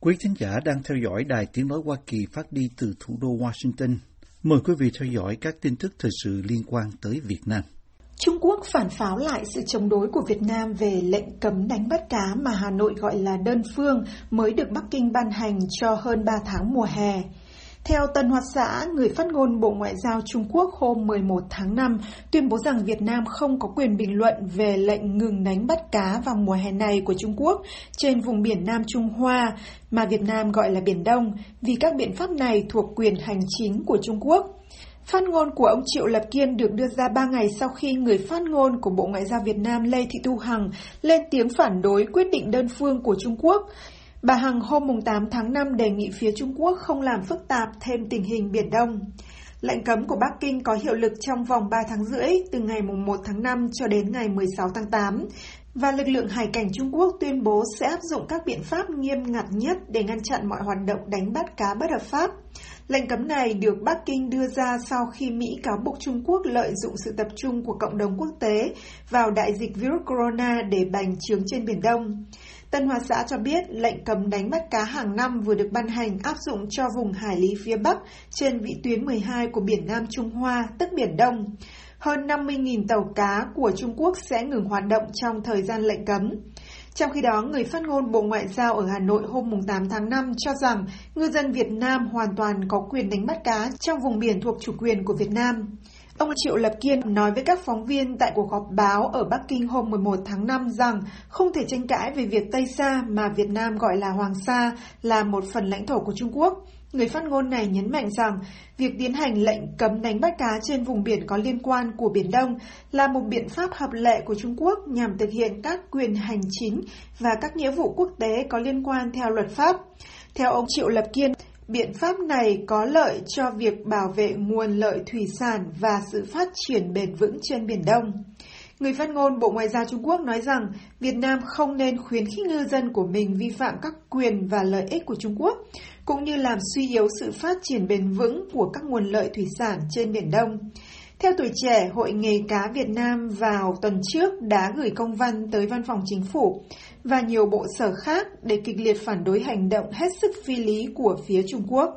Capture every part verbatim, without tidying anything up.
Quý thính giả đang theo dõi Đài Tiếng nói Hoa Kỳ phát đi từ thủ đô Washington. Mời quý vị theo dõi các tin tức thời sự liên quan tới Việt Nam. Trung Quốc phản pháo lại sự chống đối của Việt Nam về lệnh cấm đánh bắt cá mà Hà Nội gọi là đơn phương mới được Bắc Kinh ban hành cho hơn ba tháng mùa hè. Theo Tân Hoa Xã, người phát ngôn Bộ Ngoại giao Trung Quốc hôm mười một tháng năm tuyên bố rằng Việt Nam không có quyền bình luận về lệnh ngừng đánh bắt cá vào mùa hè này của Trung Quốc trên vùng biển Nam Trung Hoa, mà Việt Nam gọi là Biển Đông, vì các biện pháp này thuộc quyền hành chính của Trung Quốc. Phát ngôn của ông Triệu Lập Kiên được đưa ra ba ngày sau khi người phát ngôn của Bộ Ngoại giao Việt Nam Lê Thị Thu Hằng lên tiếng phản đối quyết định đơn phương của Trung Quốc. Bà Hằng hôm tám tháng năm đề nghị phía Trung Quốc không làm phức tạp thêm tình hình Biển Đông. Lệnh cấm của Bắc Kinh có hiệu lực trong vòng ba tháng rưỡi, từ ngày một tháng năm cho đến ngày mười sáu tháng tám, và lực lượng hải cảnh Trung Quốc tuyên bố sẽ áp dụng các biện pháp nghiêm ngặt nhất để ngăn chặn mọi hoạt động đánh bắt cá bất hợp pháp. Lệnh cấm này được Bắc Kinh đưa ra sau khi Mỹ cáo buộc Trung Quốc lợi dụng sự tập trung của cộng đồng quốc tế vào đại dịch virus corona để bành trướng trên Biển Đông. Tân Hoa Xã cho biết lệnh cấm đánh bắt cá hàng năm vừa được ban hành áp dụng cho vùng hải lý phía Bắc trên vĩ tuyến mười hai của biển Nam Trung Hoa, tức Biển Đông. Hơn năm mươi nghìn tàu cá của Trung Quốc sẽ ngừng hoạt động trong thời gian lệnh cấm. Trong khi đó, người phát ngôn Bộ Ngoại giao ở Hà Nội hôm tám tháng năm cho rằng ngư dân Việt Nam hoàn toàn có quyền đánh bắt cá trong vùng biển thuộc chủ quyền của Việt Nam. Ông Triệu Lập Kiên nói với các phóng viên tại cuộc họp báo ở Bắc Kinh hôm mười một tháng năm rằng không thể tranh cãi về việc Tây Sa mà Việt Nam gọi là Hoàng Sa là một phần lãnh thổ của Trung Quốc. Người phát ngôn này nhấn mạnh rằng việc tiến hành lệnh cấm đánh bắt cá trên vùng biển có liên quan của Biển Đông là một biện pháp hợp lệ của Trung Quốc nhằm thực hiện các quyền hành chính và các nghĩa vụ quốc tế có liên quan theo luật pháp. Theo ông Triệu Lập Kiên, biện pháp này có lợi cho việc bảo vệ nguồn lợi thủy sản và sự phát triển bền vững trên Biển Đông. Người phát ngôn Bộ Ngoại giao Trung Quốc nói rằng Việt Nam không nên khuyến khích ngư dân của mình vi phạm các quyền và lợi ích của Trung Quốc, cũng như làm suy yếu sự phát triển bền vững của các nguồn lợi thủy sản trên Biển Đông. Theo Tuổi Trẻ, Hội Nghề cá Việt Nam vào tuần trước đã gửi công văn tới Văn phòng Chính phủ và nhiều bộ sở khác để kịch liệt phản đối hành động hết sức phi lý của phía Trung Quốc.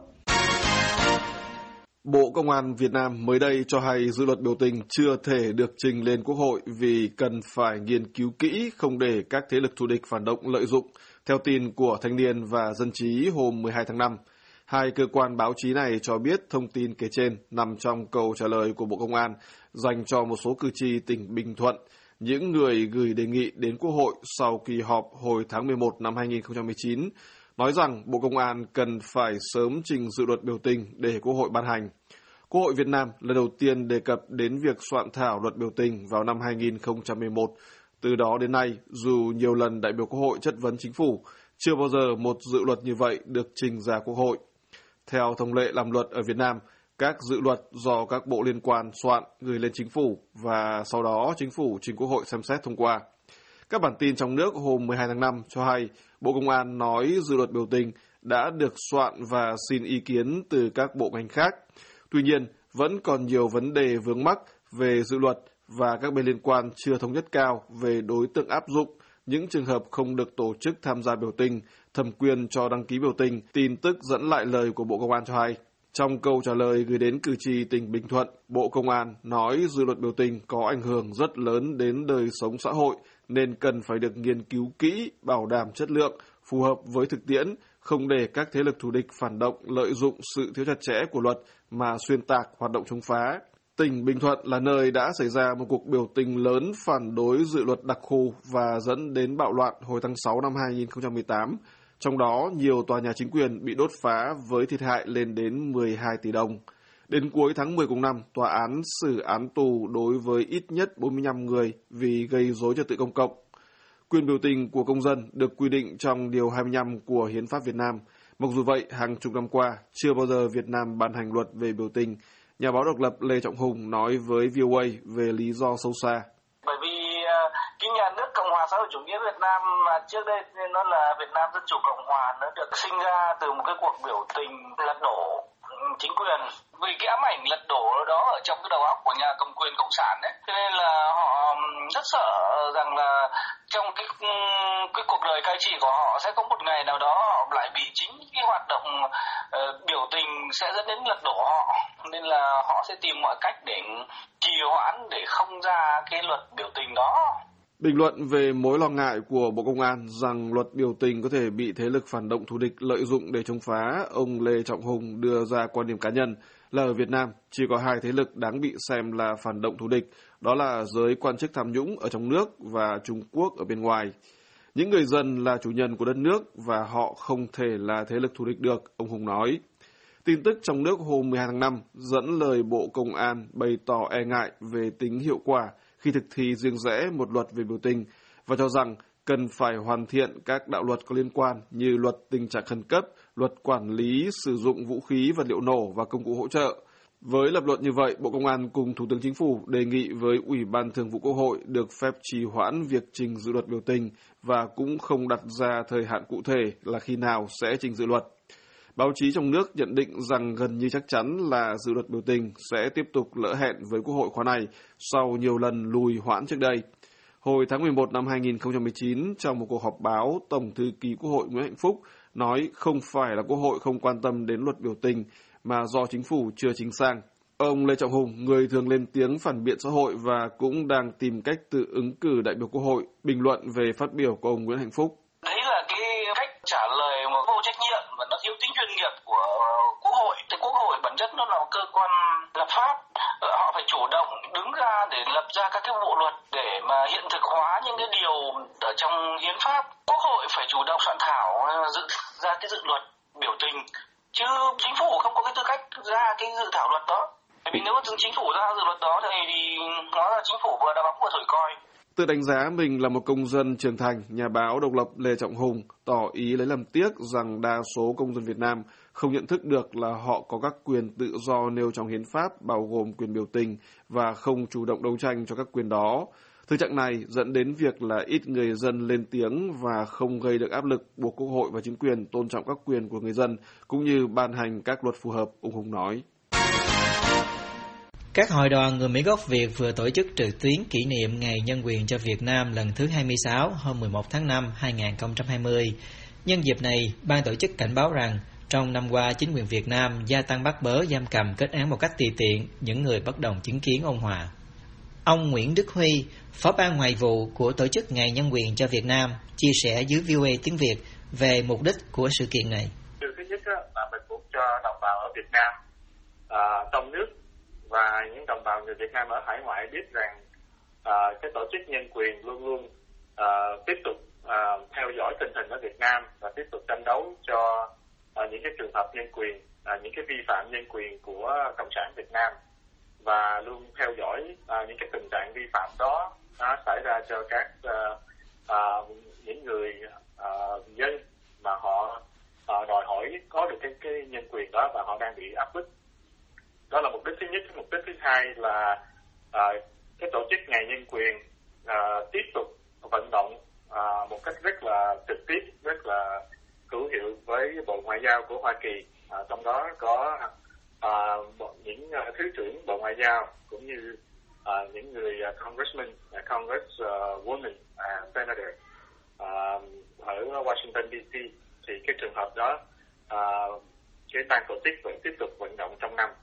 Bộ Công an Việt Nam mới đây cho hay dự luật biểu tình chưa thể được trình lên Quốc hội vì cần phải nghiên cứu kỹ không để các thế lực thù địch phản động lợi dụng, theo tin của Thanh niên và Dân trí hôm mười hai tháng năm. Hai cơ quan báo chí này cho biết thông tin kể trên nằm trong câu trả lời của Bộ Công an dành cho một số cử tri tỉnh Bình Thuận, những người gửi đề nghị đến Quốc hội sau kỳ họp hồi tháng mười một năm hai nghìn không trăm mười chín, nói rằng Bộ Công an cần phải sớm trình dự luật biểu tình để Quốc hội ban hành. Quốc hội Việt Nam lần đầu tiên đề cập đến việc soạn thảo luật biểu tình vào năm hai nghìn không trăm mười một. Từ đó đến nay, dù nhiều lần đại biểu Quốc hội chất vấn chính phủ, chưa bao giờ một dự luật như vậy được trình ra Quốc hội. Theo thông lệ làm luật ở Việt Nam, các dự luật do các bộ liên quan soạn gửi lên chính phủ và sau đó chính phủ trình Quốc hội xem xét thông qua. Các bản tin trong nước hôm mười hai tháng năm cho hay Bộ Công an nói dự luật biểu tình đã được soạn và xin ý kiến từ các bộ ngành khác. Tuy nhiên, vẫn còn nhiều vấn đề vướng mắc về dự luật và các bên liên quan chưa thống nhất cao về đối tượng áp dụng, những trường hợp không được tổ chức tham gia biểu tình, thẩm quyền cho đăng ký biểu tình, tin tức dẫn lại lời của Bộ Công an cho hay. Trong câu trả lời gửi đến cử tri tỉnh Bình Thuận, Bộ Công an nói dự luật biểu tình có ảnh hưởng rất lớn đến đời sống xã hội nên cần phải được nghiên cứu kỹ, bảo đảm chất lượng, phù hợp với thực tiễn, không để các thế lực thù địch phản động lợi dụng sự thiếu chặt chẽ của luật mà xuyên tạc hoạt động chống phá. Tỉnh Bình Thuận là nơi đã xảy ra một cuộc biểu tình lớn phản đối dự luật đặc khu và dẫn đến bạo loạn hồi tháng sáu năm hai nghìn không trăm mười tám. Trong đó, nhiều tòa nhà chính quyền bị đốt phá với thiệt hại lên đến mười hai tỷ đồng. Đến cuối tháng mười cùng năm, tòa án xử án tù đối với ít nhất bốn mươi lăm người vì gây rối trật tự công cộng. Quyền biểu tình của công dân được quy định trong Điều hai mươi lăm của Hiến pháp Việt Nam. Mặc dù vậy, hàng chục năm qua, chưa bao giờ Việt Nam ban hành luật về biểu tình. Nhà báo độc lập Lê Trọng Hùng nói với vê o a về lý do sâu xa. Bởi vì cái nhà nước Cộng hòa xã hội chủ nghĩa Việt Nam mà trước đây nó là Việt Nam Dân chủ Cộng hòa, nó được sinh ra từ một cái cuộc biểu tình lật đổ chính quyền, vì cái ám ảnh lật đổ đó ở trong cái đầu óc của nhà cầm quyền cộng sản đấy, cho nên là họ rất sợ rằng là trong cái cái cuộc đời cai trị của họ sẽ có một ngày nào đó họ lại bị chính cái hoạt động uh, biểu tình sẽ dẫn đến lật đổ họ, nên là họ sẽ tìm mọi cách để trì hoãn để không ra cái luật biểu tình đó. Bình luận về mối lo ngại của Bộ Công an rằng luật biểu tình có thể bị thế lực phản động thù địch lợi dụng để chống phá, ông Lê Trọng Hùng đưa ra quan điểm cá nhân là ở Việt Nam chỉ có hai thế lực đáng bị xem là phản động thù địch, đó là giới quan chức tham nhũng ở trong nước và Trung Quốc ở bên ngoài. Những người dân là chủ nhân của đất nước và họ không thể là thế lực thù địch được, ông Hùng nói. Tin tức trong nước hôm mười hai tháng năm dẫn lời Bộ Công an bày tỏ e ngại về tính hiệu quả khi thực thi riêng rẽ một luật về biểu tình và cho rằng cần phải hoàn thiện các đạo luật có liên quan như luật tình trạng khẩn cấp, luật quản lý sử dụng vũ khí, vật liệu nổ và công cụ hỗ trợ. Với lập luận như vậy, Bộ Công an cùng Thủ tướng Chính phủ đề nghị với Ủy ban Thường vụ Quốc hội được phép trì hoãn việc trình dự luật biểu tình và cũng không đặt ra thời hạn cụ thể là khi nào sẽ trình dự luật. Báo chí trong nước nhận định rằng gần như chắc chắn là dự luật biểu tình sẽ tiếp tục lỡ hẹn với Quốc hội khóa này sau nhiều lần lùi hoãn trước đây. Hồi tháng mười một năm hai nghìn không trăm mười chín, trong một cuộc họp báo, Tổng thư ký Quốc hội Nguyễn Hạnh Phúc nói không phải là Quốc hội không quan tâm đến luật biểu tình mà do chính phủ chưa chính sang. Ông Lê Trọng Hùng, người thường lên tiếng phản biện xã hội và cũng đang tìm cách tự ứng cử đại biểu Quốc hội, bình luận về phát biểu của ông Nguyễn Hạnh Phúc. Đấy là cái cách trả lời một vô trách nhiệm và nó thiếu tính chuyên nghiệp của Quốc hội. Thì Quốc hội bản chất nó là một cơ quan lập pháp, họ phải chủ động đứng ra để lập ra các cái bộ luật để mà hiện thực hóa những cái điều ở trong hiến pháp. Quốc hội phải chủ động soạn thảo dự ra cái dự luật biểu tình, chứ chính phủ không có cái tư cách ra cái dự thảo luật đó. Bởi vì nếu mà chính phủ ra dự luật đó thì nó là chính phủ vừa đá bóng vừa thổi còi. Tự đánh giá mình là một công dân trưởng thành, nhà báo độc lập Lê Trọng Hùng tỏ ý lấy làm tiếc rằng đa số công dân Việt Nam không nhận thức được là họ có các quyền tự do nêu trong hiến pháp bao gồm quyền biểu tình và không chủ động đấu tranh cho các quyền đó. Thực trạng này dẫn đến việc là ít người dân lên tiếng và không gây được áp lực buộc Quốc hội và chính quyền tôn trọng các quyền của người dân cũng như ban hành các luật phù hợp, ông Hùng nói. Các hội đoàn người Mỹ gốc Việt vừa tổ chức trực tuyến kỷ niệm Ngày Nhân quyền cho Việt Nam lần thứ hai mươi sáu hôm mười một tháng năm hai nghìn không trăm hai mươi. Nhân dịp này, ban tổ chức cảnh báo rằng trong năm qua chính quyền Việt Nam gia tăng bắt bớ, giam cầm, kết án một cách tùy tiện những người bất đồng chứng kiến ôn hòa. Ông Nguyễn Đức Huy, Phó ban Ngoại vụ của Tổ chức Ngày Nhân quyền cho Việt Nam, chia sẻ với vê o a tiếng Việt về mục đích của sự kiện này. Điều thứ nhất là mình muốn cho đồng bào ở Việt Nam, à, trong nước và những đồng bào người Việt Nam ở hải ngoại biết rằng à, cái tổ chức nhân quyền luôn luôn à, tiếp tục à, theo dõi tình hình ở Việt Nam và tiếp tục tranh đấu cho à, những cái trường hợp nhân quyền, à, những cái vi phạm nhân quyền của Cộng sản Việt Nam và luôn theo dõi à, những cái tình trạng vi phạm đó nó xảy ra cho các à, à, những người à, dân mà họ à, đòi hỏi có được cái, cái nhân quyền đó và họ đang bị áp bức. Đó là mục đích thứ nhất. Mục đích thứ hai là à, cái tổ chức Ngày Nhân quyền à, tiếp tục vận động à, một cách rất là trực tiếp, rất là hữu hiệu với Bộ Ngoại giao của Hoa Kỳ. À, trong đó có à, những uh, thứ trưởng Bộ Ngoại giao cũng như à, những người uh, congressman, uh, congresswoman, uh, senator uh, ở Washington đê xê. Thì cái trường hợp đó uh, cái ban tổ chức vẫn tiếp tục vận động trong năm.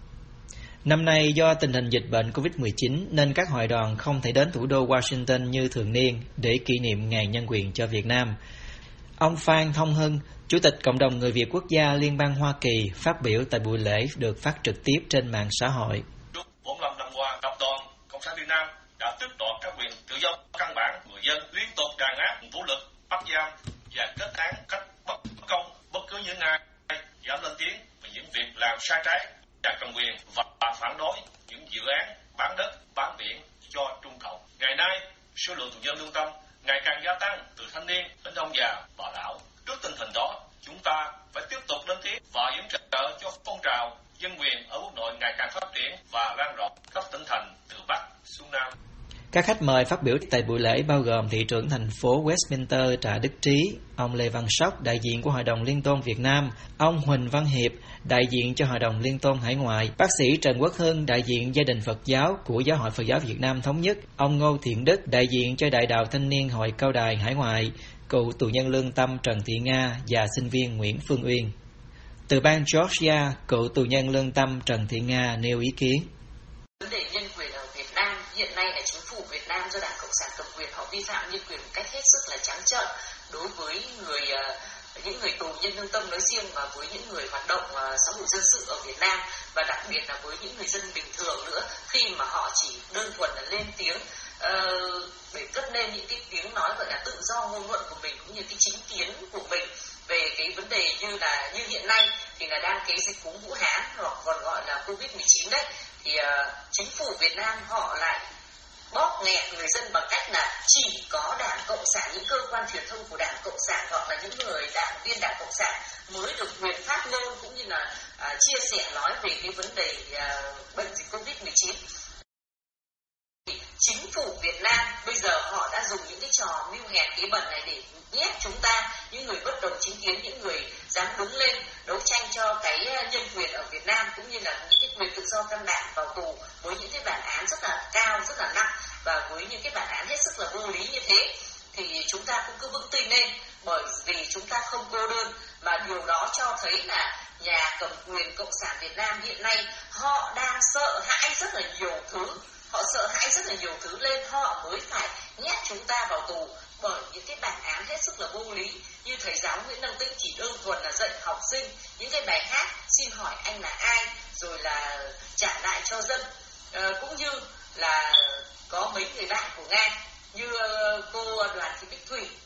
Năm nay do tình hình dịch bệnh covid mười chín nên các hội đoàn không thể đến thủ đô Washington như thường niên để kỷ niệm Ngày Nhân quyền cho Việt Nam. Ông Phan Thông Hưng, Chủ tịch Cộng đồng Người Việt Quốc gia Liên bang Hoa Kỳ phát biểu tại buổi lễ được phát trực tiếp trên mạng xã hội. bốn mươi lăm năm qua, tập đoàn Cộng sản Việt Nam đã tước đoạt các quyền tự do căn bản người dân, liên tục đàn áp, vũ lực, bắt giam và kết án cách bất công bất cứ những ai dám lên tiếng về những việc làm sai trái, trả cầm quyền và phản đối những dự án bán đất, bán biển cho Trung Cộng. Ngày nay, số lượng tù nhân lương tâm ngày càng gia tăng từ thanh niên đến ông già, bà lão. Trước tình hình đó, chúng ta phải tiếp tục lên tiếng và yểm trợ cho phong trào dân quyền ở quốc nội ngày càng phát triển và lan rộng khắp tỉnh thành từ Bắc xuống Nam. Các khách mời phát biểu tại buổi lễ bao gồm thị trưởng thành phố Westminster Trạ Đức Trí, ông Lê Văn Sóc, đại diện của Hội đồng Liên tôn Việt Nam, ông Huỳnh Văn Hiệp, đại diện cho Hội đồng Liên tôn Hải ngoại, bác sĩ Trần Quốc Hưng, đại diện gia đình Phật giáo của Giáo hội Phật giáo Việt Nam Thống nhất, ông Ngô Thiện Đức, đại diện cho Đại đạo Thanh niên Hội Cao đài Hải ngoại, cựu tù nhân lương tâm Trần Thị Nga và sinh viên Nguyễn Phương Uyên. Từ bang Georgia, cựu tù nhân lương tâm Trần Thị Nga nêu ý kiến. Vấn đề nhân quyền ở Việt Nam hiện nay là chính phủ Việt Nam do Đảng Cộng sản cầm quyền họ vi phạm nhân quyền một cách hết sức là trắng trợn đối với người những người tù nhân lương tâm nói riêng và với những người hoạt động xã hội dân sự ở Việt Nam, và đặc biệt là với những người dân bình thường nữa, khi mà họ chỉ đơn thuần là lên tiếng uh, để cất lên những cái tiếng nói gọi là tự do ngôn luận của mình cũng như cái chính kiến của mình về cái vấn đề như là như hiện nay thì là đang cái dịch cúm Vũ Hán hoặc còn gọi là Covid mười chín đấy, thì uh, chính phủ Việt Nam họ lại bóp nghẹt người dân bằng cách là chỉ có Đảng Cộng sản, những cơ quan truyền thông của Đảng Cộng sản hoặc là những người đảng viên Đảng Cộng sản mới được quyền phát ngôn cũng như là uh, chia sẻ nói về cái vấn đề uh, bệnh dịch Covid mười chín. Chính phủ Việt Nam bây giờ họ đã dùng những cái trò mưu hèn kế bẩn này để nhét chúng ta, những người bất đồng chính kiến, những người dám đứng lên đấu tranh cho cái nhân quyền ở Việt Nam cũng như là những cái quyền tự do căn bản vào tù với những cái bản án rất là cao, rất là nặng và với những cái bản án hết sức là vô lý như thế, thì chúng ta cũng cứ vững tin lên, bởi vì chúng ta không cô đơn, mà điều đó cho thấy là nhà cầm quyền Cộng sản Việt Nam hiện nay họ đang sợ hãi rất là nhiều thứ. Họ sợ hãi rất là nhiều thứ lên, họ mới phải nhét chúng ta vào tù bởi những cái bản án hết sức là vô lý. Như thầy giáo Nguyễn Đăng Tĩnh chỉ đơn thuần là dạy học sinh những cái bài hát xin hỏi anh là ai, rồi là trả lại cho dân, à, cũng như là có mấy người bạn của Nga như uh, cô Đoàn Thị Bích Thủy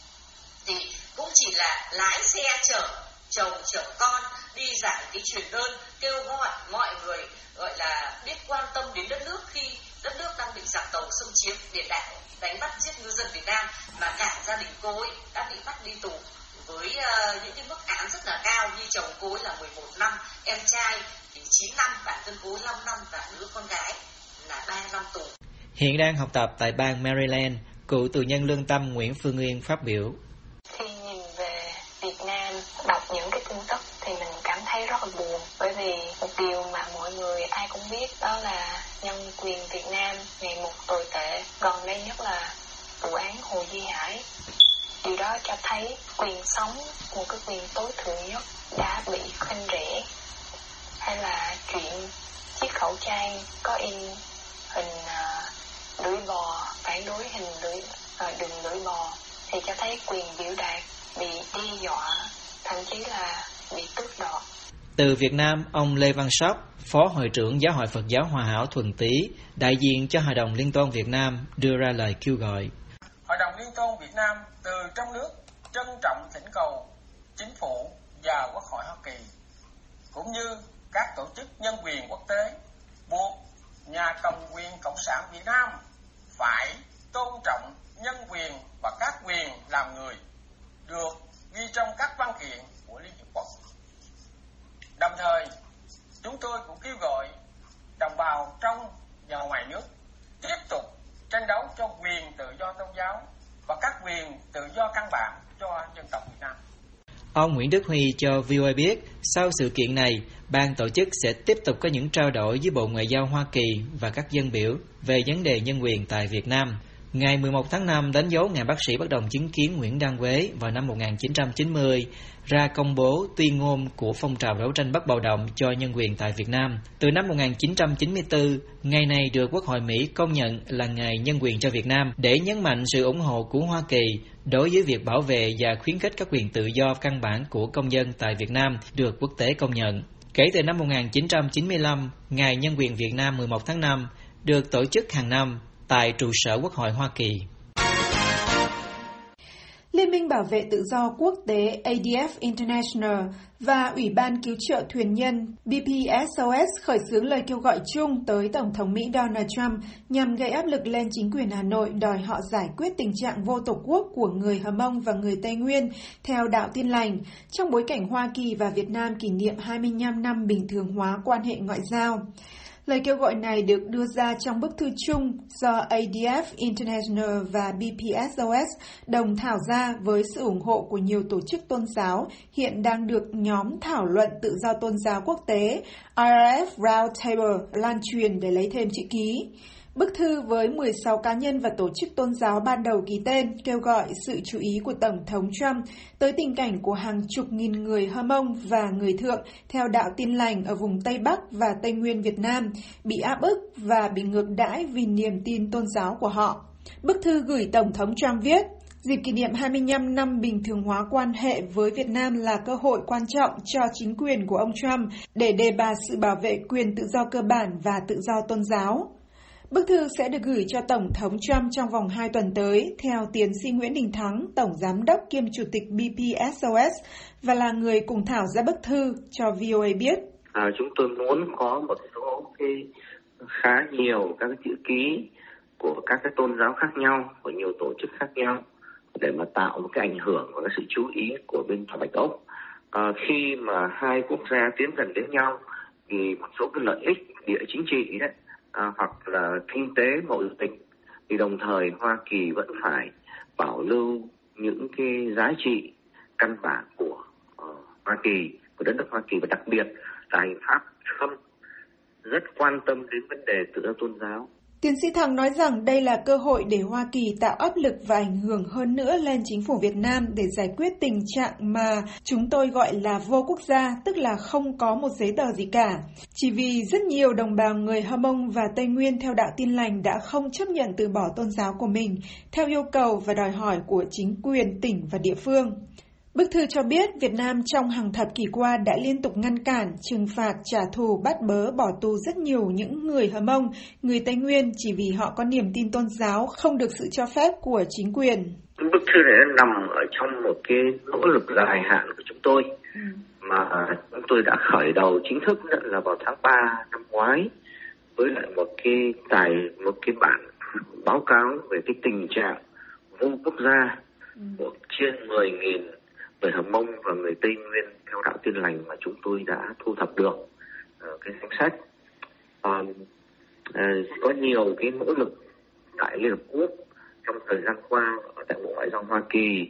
thì cũng chỉ là lái xe chở chồng chở con đi giải cái truyền đơn kêu gọi mọi người gọi là biết quan tâm đến đất nước khi đất nước đang bị giặc tàu xâm chiếm để đánh, đánh bắt giết ngư dân Việt Nam, mà cả gia đình cô ấy đã bị bắt đi tù với uh, những cái mức án rất là cao, như chồng cô ấy là mười một năm, em trai thì chín năm, bản thân cô ấy năm năm và đứa con gái là ba năm tù. Hiện đang học tập tại bang Maryland, cựu tù nhân lương tâm Nguyễn Phương Uyên phát biểu. Khi nhìn về Việt Nam, đọc những cái tin tức thì mình cảm thấy rất là buồn, bởi vì một điều mà mọi người ai cũng biết đó là nhân quyền Việt Nam ngày một tồi tệ, gần đây nhất là vụ án Hồ Duy Hải. Điều đó cho thấy quyền sống, một cái quyền tối thượng nhất đã bị khinh rẻ, hay là chuyện chiếc khẩu trang có in hình uh, lưỡi bò, phản đối hình lưỡi uh, đường lưỡi bò thì cho thấy quyền biểu đạt bị đe dọa, thậm chí là bị tước đoạt. Từ Việt Nam, ông Lê Văn Sóc, Phó Hội trưởng Giáo hội Phật giáo Hòa hảo Thuần Tý, đại diện cho Hội đồng Liên tôn Việt Nam đưa ra lời kêu gọi. Hội đồng Liên tôn Việt Nam từ trong nước trân trọng thỉnh cầu chính phủ và Quốc hội Hoa Kỳ cũng như các tổ chức nhân quyền quốc tế buộc nhà cầm quyền Cộng sản Việt Nam phải tôn trọng nhân quyền và các quyền làm người được ghi trong các văn kiện của Liên Hiệp Quốc. Đồng thời, chúng tôi cũng kêu gọi đồng bào trong và ngoài nước tiếp tục tranh đấu cho quyền tự do tôn giáo và các quyền tự do căn bản cho dân tộc Việt Nam. Ông Nguyễn Đức Huy cho vê o a biết, sau sự kiện này, ban tổ chức sẽ tiếp tục có những trao đổi với Bộ Ngoại giao Hoa Kỳ và các dân biểu về vấn đề nhân quyền tại Việt Nam. Ngày mười một tháng năm đánh dấu ngày bác sĩ bất đồng chính kiến Nguyễn Đăng Quế vào năm một nghìn chín trăm chín mươi ra công bố tuyên ngôn của phong trào đấu tranh bất bạo động cho nhân quyền tại Việt Nam. Từ năm một nghìn chín trăm chín mươi tư, ngày này được Quốc hội Mỹ công nhận là ngày nhân quyền cho Việt Nam để nhấn mạnh sự ủng hộ của Hoa Kỳ đối với việc bảo vệ và khuyến khích các quyền tự do căn bản của công dân tại Việt Nam được quốc tế công nhận. Kể từ năm một nghìn chín trăm chín mươi lăm, Ngày Nhân quyền Việt Nam mười một tháng năm được tổ chức hàng năm tại trụ sở Quốc hội Hoa Kỳ. Liên minh Bảo vệ Tự do Quốc tế A D F International và Ủy ban Cứu trợ Thuyền nhân B P S O S khởi xướng lời kêu gọi chung tới Tổng thống Mỹ Donald Trump nhằm gây áp lực lên chính quyền Hà Nội đòi họ giải quyết tình trạng vô tổ quốc của người Hờ Mông và người Tây Nguyên theo đạo Tin lành, trong bối cảnh Hoa Kỳ và Việt Nam kỷ niệm hai mươi lăm năm bình thường hóa quan hệ ngoại giao. Lời kêu gọi này được đưa ra trong bức thư chung do A D F International và B P S O S đồng thảo ra với sự ủng hộ của nhiều tổ chức tôn giáo hiện đang được nhóm thảo luận tự do tôn giáo quốc tế I R F Roundtable lan truyền để lấy thêm chữ ký. Bức thư với mười sáu cá nhân và tổ chức tôn giáo ban đầu ký tên kêu gọi sự chú ý của Tổng thống Trump tới tình cảnh của hàng chục nghìn người Hơ Mông và người Thượng theo đạo Tin lành ở vùng Tây Bắc và Tây Nguyên Việt Nam bị áp ức và bị ngược đãi vì niềm tin tôn giáo của họ. Bức thư gửi Tổng thống Trump viết, dịp kỷ niệm hai mươi lăm năm bình thường hóa quan hệ với Việt Nam là cơ hội quan trọng cho chính quyền của ông Trump để đề bạt sự bảo vệ quyền tự do cơ bản và tự do tôn giáo. Bức thư sẽ được gửi cho Tổng thống Trump trong vòng hai tuần tới, theo tiến sĩ Nguyễn Đình Thắng, Tổng Giám đốc kiêm Chủ tịch B P S O S, và là người cùng thảo ra bức thư cho V O A biết. À, chúng tôi muốn có một số cái khá nhiều các cái chữ ký của các cái tôn giáo khác nhau, của nhiều tổ chức khác nhau, để mà tạo một cái ảnh hưởng và cái sự chú ý của bên Tòa Bạch Ốc. À, khi mà hai quốc gia tiến gần đến nhau, thì một số cái lợi ích địa chính trị đấy, À, hoặc là kinh tế mậu dịch, thì đồng thời Hoa Kỳ vẫn phải bảo lưu những cái giá trị căn bản của uh, Hoa Kỳ, của đất nước Hoa Kỳ, và đặc biệt là hành pháp Trump rất quan tâm đến vấn đề tự do tôn giáo. Tiến sĩ Thắng nói rằng đây là cơ hội để Hoa Kỳ tạo áp lực và ảnh hưởng hơn nữa lên chính phủ Việt Nam để giải quyết tình trạng mà chúng tôi gọi là vô quốc gia, tức là không có một giấy tờ gì cả. Chỉ vì rất nhiều đồng bào người Hơ Mông và Tây Nguyên theo đạo Tin lành đã không chấp nhận từ bỏ tôn giáo của mình theo yêu cầu và đòi hỏi của chính quyền tỉnh và địa phương. Bức thư cho biết Việt Nam trong hàng thập kỷ qua đã liên tục ngăn cản, trừng phạt, trả thù, bắt bớ, bỏ tù rất nhiều những người Hơ Mông, người Tây Nguyên chỉ vì họ có niềm tin tôn giáo không được sự cho phép của chính quyền. Bức thư này nằm ở trong một cái nỗ lực dài hạn của chúng tôi, ừ. mà chúng tôi đã khởi đầu chính thức là vào tháng ba năm ngoái với lại một cái tài một cái bản báo cáo về cái tình trạng vô quốc gia ừ. của trên mười nghìn người Hơ Mông và người Tây Nguyên theo đạo Tin lành mà chúng tôi đã thu thập được uh, cái danh sách. Uh, uh, có nhiều cái nỗ lực tại Liên Hợp Quốc trong thời gian qua ở tại Bộ Ngoại giao Hoa Kỳ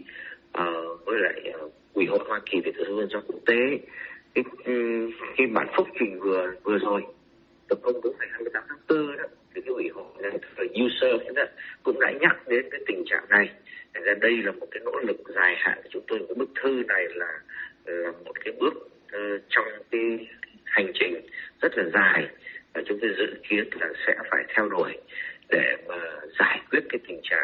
uh, với lại uh, Ủy hội Hoa Kỳ về tự do tôn giáo quốc tế. Cái, um, cái bản phúc trình vừa vừa rồi được công bố ngày hai mươi tám tháng tư đó, thì cái Ủy hội này là user đó, cũng đã nhắc đến cái tình trạng này. Thành ra đây là một cái nỗ lực dài hạn của chúng tôi. Cái bức thư này là là một cái bước uh, trong cái hành trình rất là dài và chúng tôi dự kiến là sẽ phải theo đuổi để mà giải quyết cái tình trạng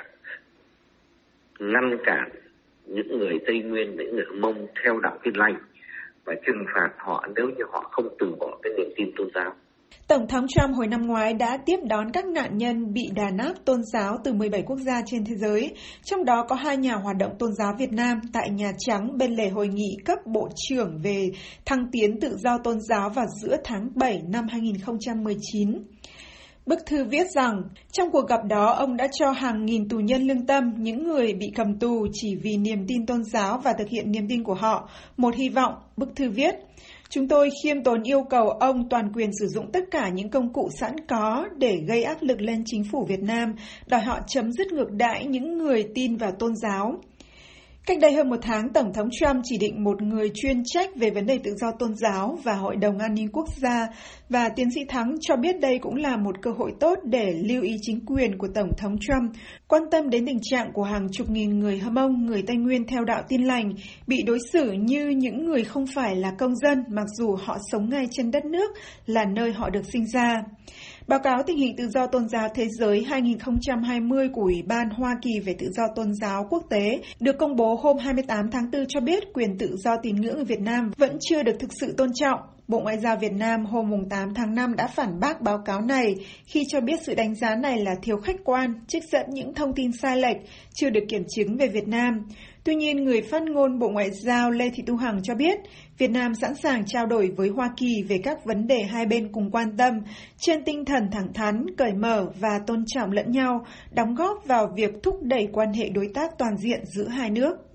ngăn cản những người Tây Nguyên, những người Mông theo đạo Tin lành và trừng phạt họ nếu như họ không từ bỏ cái niềm tin tôn giáo. Tổng thống Trump hồi năm ngoái đã tiếp đón các nạn nhân bị đàn áp tôn giáo từ mười bảy quốc gia trên thế giới, trong đó có hai nhà hoạt động tôn giáo Việt Nam tại Nhà Trắng bên lề hội nghị cấp bộ trưởng về thăng tiến tự do tôn giáo vào giữa tháng bảy năm hai nghìn không trăm mười chín. Bức thư viết rằng, trong cuộc gặp đó, ông đã cho hàng nghìn tù nhân lương tâm, những người bị cầm tù chỉ vì niềm tin tôn giáo và thực hiện niềm tin của họ, một hy vọng. Bức thư viết, chúng tôi khiêm tốn yêu cầu ông toàn quyền sử dụng tất cả những công cụ sẵn có để gây áp lực lên chính phủ Việt Nam, đòi họ chấm dứt ngược đãi những người tin vào tôn giáo. Cách đây hơn một tháng, Tổng thống Trump chỉ định một người chuyên trách về vấn đề tự do tôn giáo và Hội đồng An ninh Quốc gia, và tiến sĩ Thắng cho biết đây cũng là một cơ hội tốt để lưu ý chính quyền của Tổng thống Trump quan tâm đến tình trạng của hàng chục nghìn người Hơ Mông, người Tây Nguyên theo đạo Tin lành, bị đối xử như những người không phải là công dân mặc dù họ sống ngay trên đất nước là nơi họ được sinh ra. Báo cáo tình hình tự do tôn giáo thế giới hai nghìn không trăm hai mươi của Ủy ban Hoa Kỳ về tự do tôn giáo quốc tế được công bố hôm hai mươi tám tháng tư cho biết quyền tự do tín ngưỡng ở Việt Nam vẫn chưa được thực sự tôn trọng. Bộ Ngoại giao Việt Nam hôm tám tháng năm đã phản bác báo cáo này khi cho biết sự đánh giá này là thiếu khách quan, trích dẫn những thông tin sai lệch, chưa được kiểm chứng về Việt Nam. Tuy nhiên, người phát ngôn Bộ Ngoại giao Lê Thị Thu Hằng cho biết Việt Nam sẵn sàng trao đổi với Hoa Kỳ về các vấn đề hai bên cùng quan tâm, trên tinh thần thẳng thắn, cởi mở và tôn trọng lẫn nhau, đóng góp vào việc thúc đẩy quan hệ đối tác toàn diện giữa hai nước.